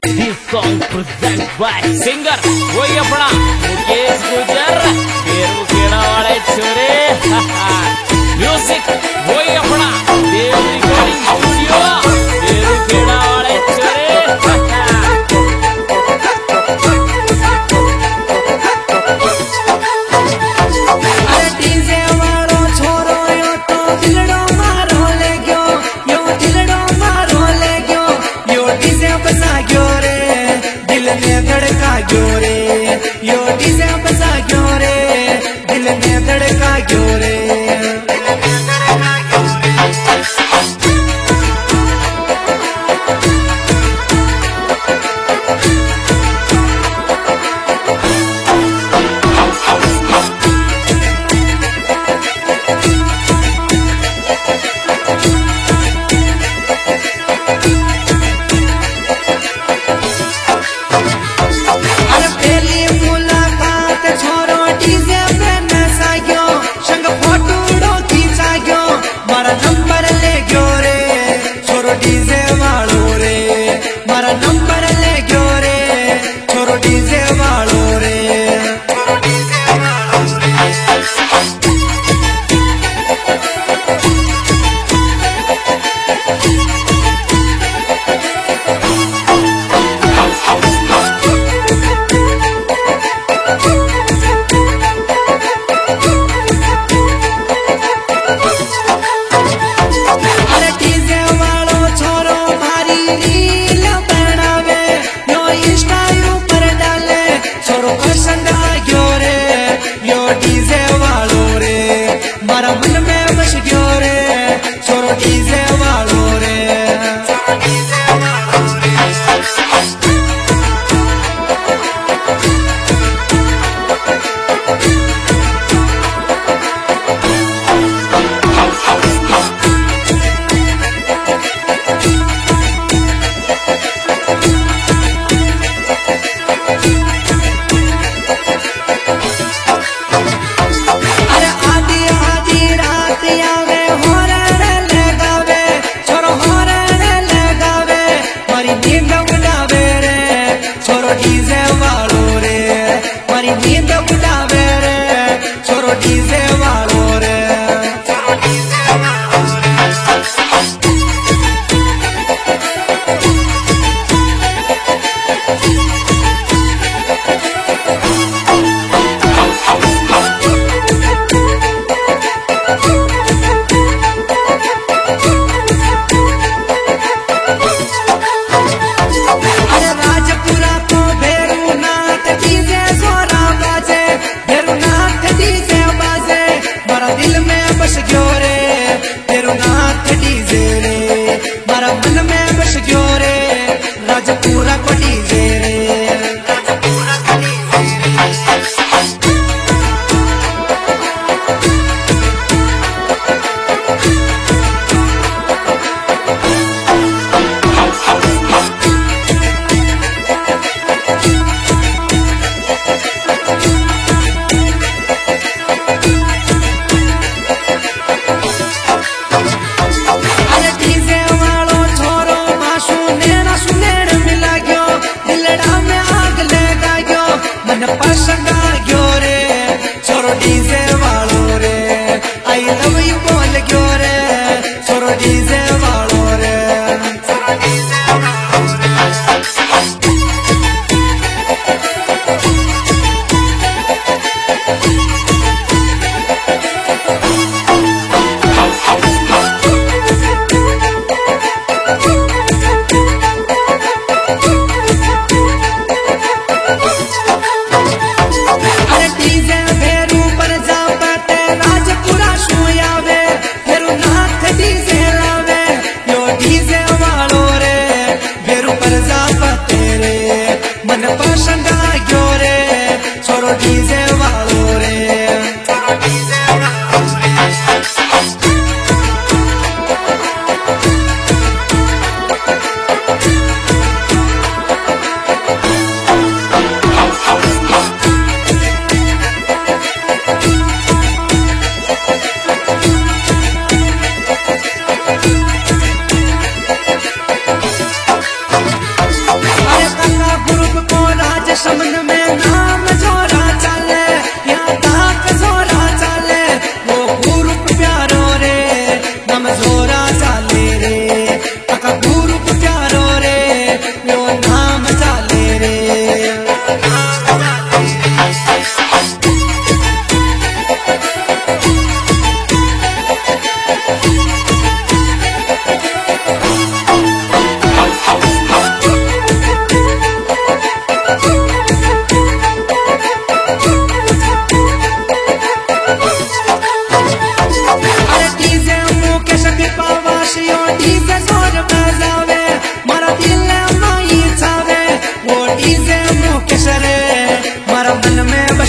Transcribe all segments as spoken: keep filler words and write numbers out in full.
This song presented by singer वही अपना मुकेश गुजर बेरू केड़ा वाले छोरे म्यूजिक वही अपना देव रिकॉर्डिंग स्टूडियो बेरू केड़ा वाले छोरे अरे डीजे वालो छोरो यो तो दिलड़ो मारो ले गयो यो दिलड़ो मारो ले गयो यो डीजे बजा गयो रे दिल में धड़का गयो रे यो डीजे बजा गयो रे दिल में धड़का गयो रे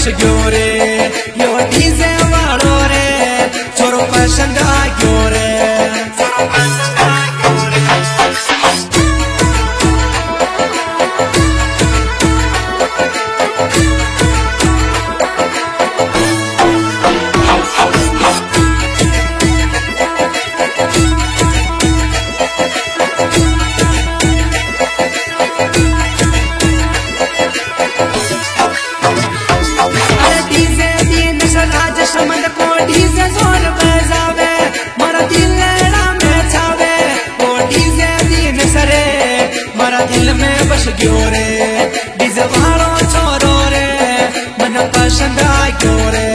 बस गयो रे यो डीजे वालो रे छोरो पसंद आ गयो रे छोरो पसंद आ गयो रे समझ को डीजे जोर बजावे मारा दिल में छावे वो डीजे दिन सरे मारा दिल में बस गयो रे डीजे वालो छोरो रे मन पसंद आ गयो रे